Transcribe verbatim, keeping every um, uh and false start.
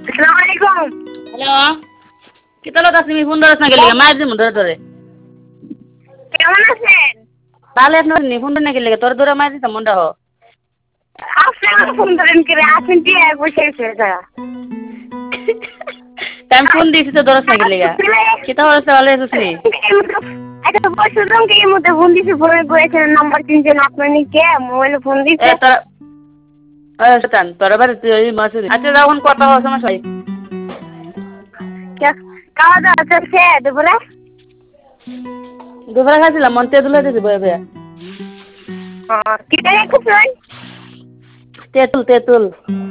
আসসালামু আলাইকুম। হ্যালো কি তাহলে তুমি ফোন ধরছ না গেলে মায়ের দিন ধরে ধরে কেমন আছেন? তাহলে আপনার নি ফোন না গেলে তোর ধরে মায়ের দিতাম মনটা হো আপনি আমার ফোন ধরেন করে আছেন কি এক বসে এসে টাইম ফোন দিয়েছি তো ধরছ না গেলে কি তাহলে ভালো আছিস নি একটা বছর রঙকে এর মধ্যে ফোন দিছি ফোনে করেছেন নাম্বার তিনজন আপনার নিকে মোবাইলে ফোন দিছে এ তোর ওই শতান তোর বাড়ি তুই মাছ আচ্ছা যখন কথা হওয়ার সমস্যা নাই খাওয়া দাওয়া চলছে দুপুরে দুপুরে খাইছিলাম মন তেঁতুল হইতেছে বয়ে বয়ে কি টাকা খুঁজছেন তেঁতুল তেঁতুল